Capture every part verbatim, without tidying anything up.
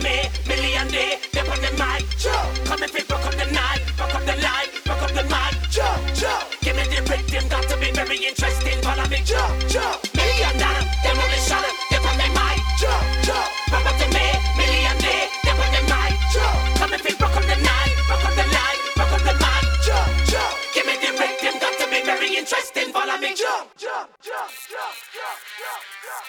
me, million day, step on the mic. Come if it broke up the night, broke up the light, broke up the mic. Give me the rhythm, got to be very interesting. Follow me, million dollar, demolition, step on the mic. Pop up to me, million day, step on the mic. Come if it broke up the night, broke up the light, broke up the mic. Give me the rhythm, got to be very interesting. Follow me, jump, jump, jump, jump, jump, jump, jump,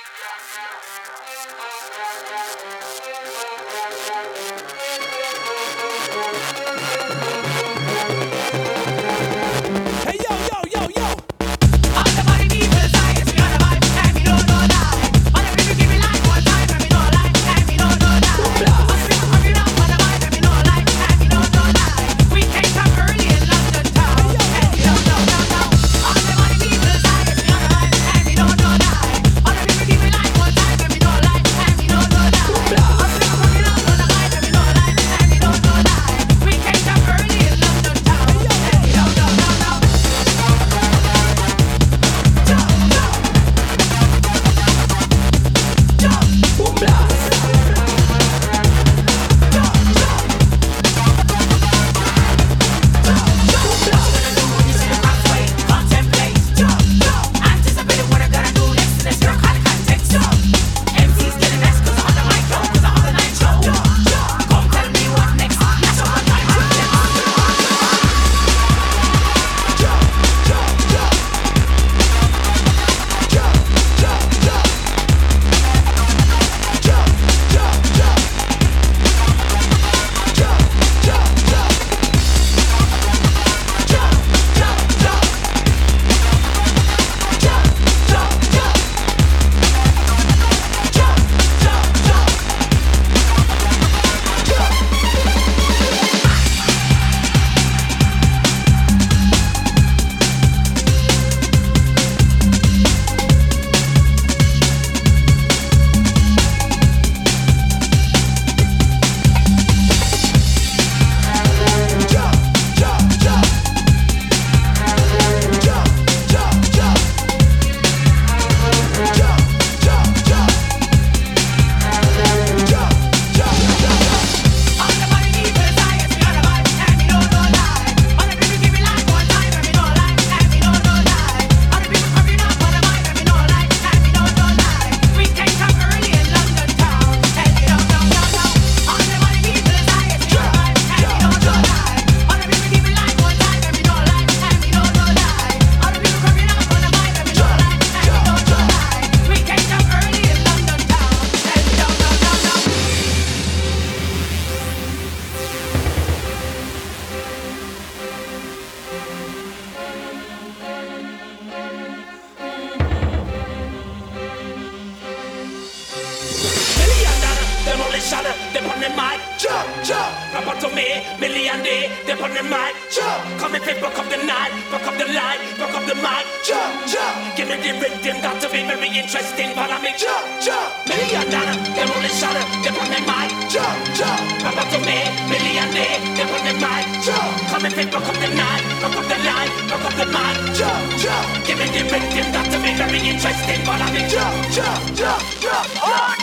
Hey yo, yo, yo, yo! All the body people side, we got a vibe, and we don't know that. All the people give me life one time, and we don't like, and we don't know that. All the people coming up on the vibe, and we don't like, and we don't know that. We came from early in London town, and we don't know, no, no. All the body people side, we got a vibe, and we don't know that. All the people give me life one time, and we don't like, and we don't know that. All the people coming up on the vibe, and we don't like, and we don't know that. We came from early in London town, and we don't know, no, no. Demolition, step on the mic. Jump, jump. Pop up to me, million day, step on the mic. Jump. Come if it broke up the night, broke up the light, broke up the mic. Jump, jump. Give me the rhythm, got to be very interesting. Follow me, jump, jump. Million dollar, demolition, step on the mic. Jump, jump. Pop up to me, million day, step on the mic. Jump. Come if it broke up the night, broke up the light, broke up the mic. Jump, jump. Give me the rhythm, got to be very interesting. Follow me, jump, jump, jump, jump. Oh!